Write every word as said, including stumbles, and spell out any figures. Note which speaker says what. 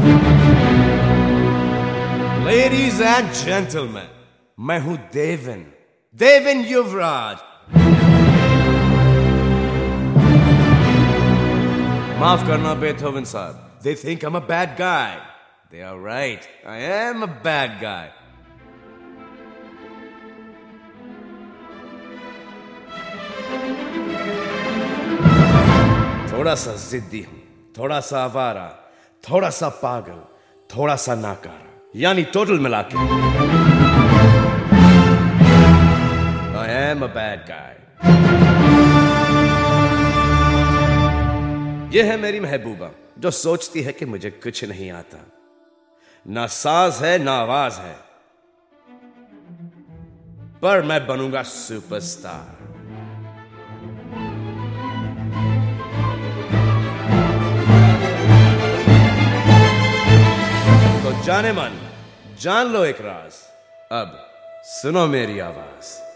Speaker 1: Ladies and gentlemen, मैं हूं देवन, देवन युवराज। माफ करना बेथोवन साहब, they think I'm a bad guy. They are right, I am a bad guy. थोड़ा सा जिद्दी हूं, थोड़ा सा आवारा, थोड़ा सा पागल, थोड़ा सा नाकारा, यानी टोटल मिला के I am a bad guy. यह है मेरी महबूबा जो सोचती है कि मुझे कुछ नहीं आता, ना साज है ना आवाज है, पर मैं बनूंगा सुपरस्टार। तो जाने मन, जान लो एक राज, अब सुनो मेरी आवाज।